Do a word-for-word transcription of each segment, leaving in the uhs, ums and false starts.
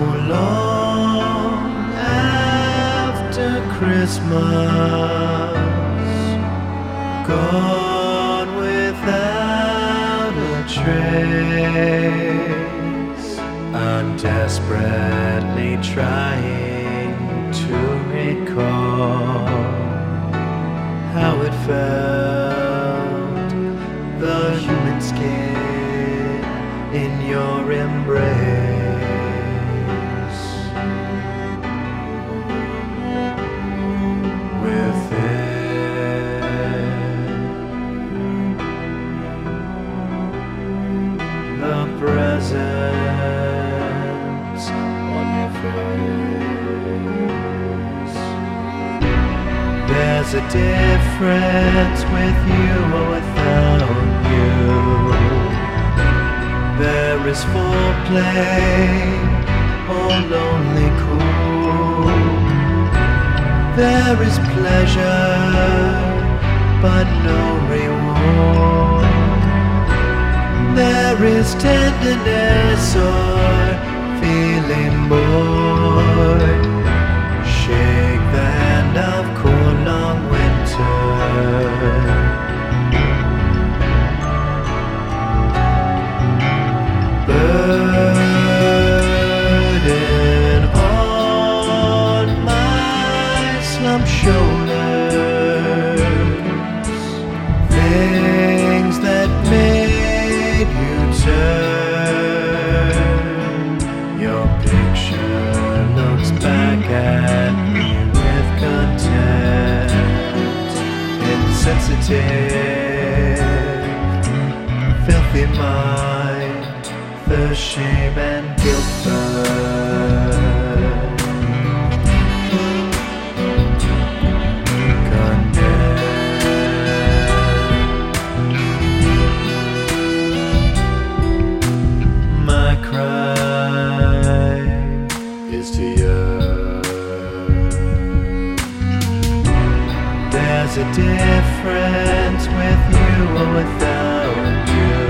long after Christmas, gone without a trace. I'm desperately trying to recall how it felt, the human skin in your embrace. Within the presence on your face, there's a difference with you or without you. There is foreplay or lonely cool. There is pleasure but no reward. There is tenderness or feeling bored. Shake the hand of cool long winter. Burden on my slump shoulders, things that made you turn. Your picture looks back at me with contempt. Insensitive, filthy mind, the shame and guilt burn. Condemn. My cry is to you. There's a difference with you or without you.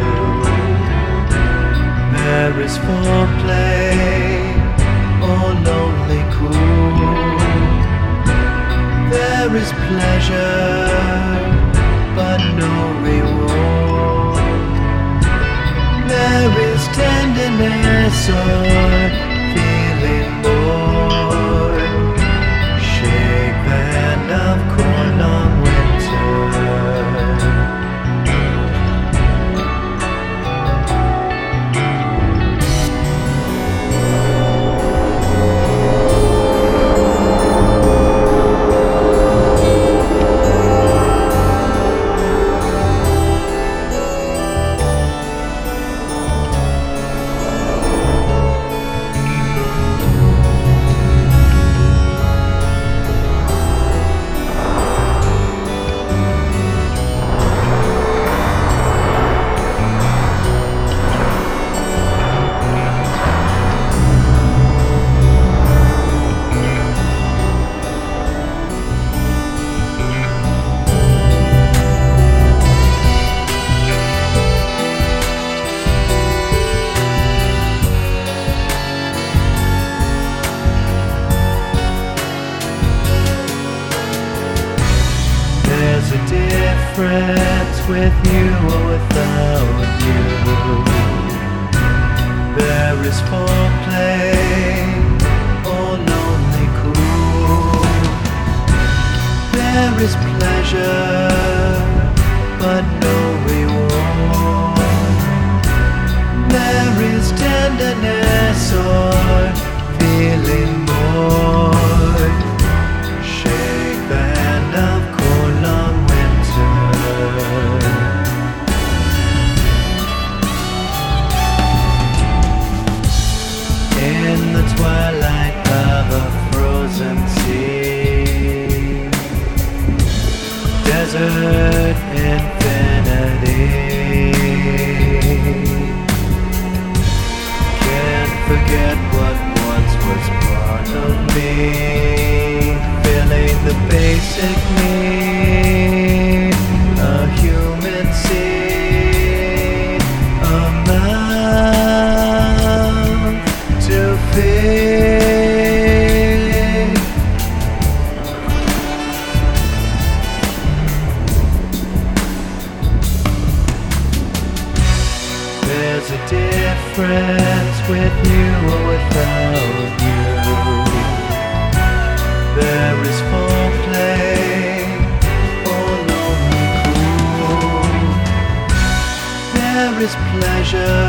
There is foreplay or lonely cool. There is pleasure but no reward. There is tenderness or feeling bored. Shake the hand of cool long winter. There's a difference with you or without you. There is foreplay or lonely cool. There is pleasure but no reward. There is tenderness or feeling bored. Shake the hand of cool long winter. In the twilight of a frozen sea, desert infinity, can't forget what once was part of me, filling the basic need, a human seed, a mouth to feed. There's a difference with you or without you. There is foreplay or lonely cool. There is pleasure